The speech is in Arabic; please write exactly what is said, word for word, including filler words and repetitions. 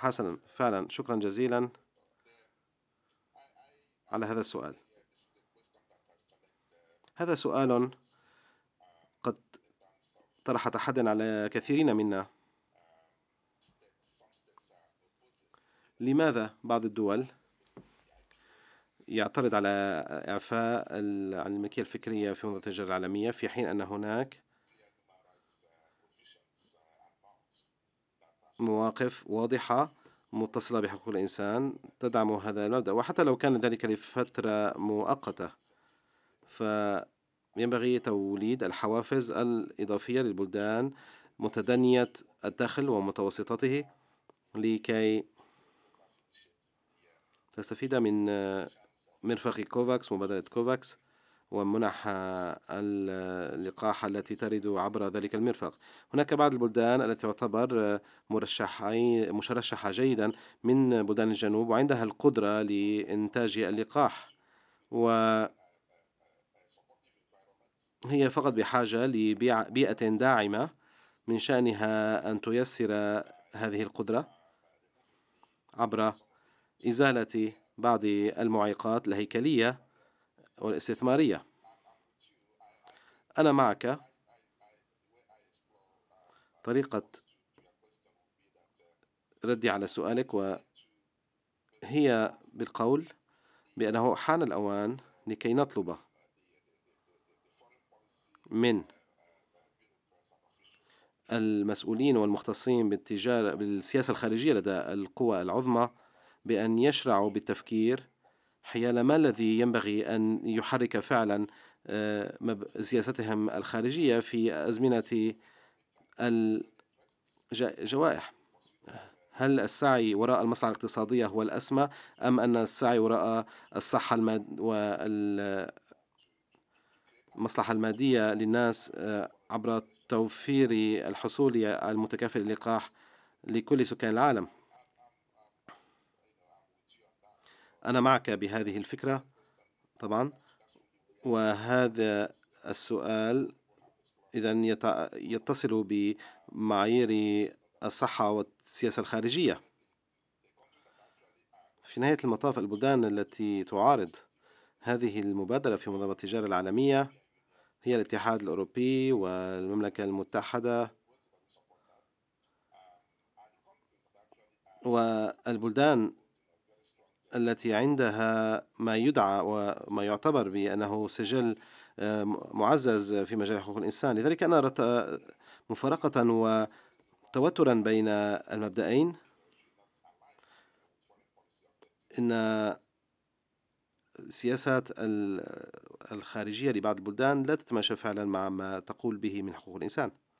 حسنا، فعلا شكرا جزيلا على هذا السؤال. هذا سؤال قد طرح تحديا على كثيرين منا. لماذا بعض الدول يعترض على إعفاء عن الملكية الفكرية في منظمة التجارة العالمية، في حين أن هناك مواقف واضحة متصلة بحقوق الإنسان تدعم هذا المبدأ، وحتى لو كان ذلك لفترة مؤقتة، فينبغي توليد الحوافز الإضافية للبلدان متدنية الدخل ومتوسطته لكي تستفيد من مرفق كوفاكس، مبادرة كوفاكس، ومنح اللقاح التي ترد عبر ذلك المرفق. هناك بعض البلدان التي تعتبر مرشحي مشرشحة جيدا من بلدان الجنوب، وعندها القدرة لإنتاج اللقاح، وهي فقط بحاجة لبيئة داعمة من شأنها أن تيسر هذه القدرة عبر إزالة بعض المعيقات الهيكلية والاستثمارية. أنا معك. طريقة ردي على سؤالك وهي بالقول بأنه حان الأوان لكي نطلب من المسؤولين والمختصين بالتجارة بالسياسة الخارجية لدى القوى العظمى بأن يشرعوا بالتفكير حيال ما الذي ينبغي أن يحرك فعلا سياستهم الخارجية في أزمنة الجوائح. هل السعي وراء المصلحة الاقتصادية هو الأسمى، أم أن السعي وراء الصحة الماد والمصلحة المادية للناس عبر توفير الحصول المتكافئ للقاح لكل سكان العالم؟ أنا معك بهذه الفكرة طبعا، وهذا السؤال إذا يتصل بمعايير الصحة والسياسة الخارجية. في نهاية المطاف البلدان التي تعارض هذه المبادرة في منظمة التجارة العالمية هي الاتحاد الأوروبي والمملكة المتحدة، والبلدان التي عندها ما يدعى وما يعتبر بأنه سجل معزز في مجال حقوق الإنسان. لذلك أنا أرى مفارقة وتوترا بين المبدأين، إن السياسات الخارجية لبعض البلدان لا تتماشى فعلا مع ما تقول به من حقوق الإنسان.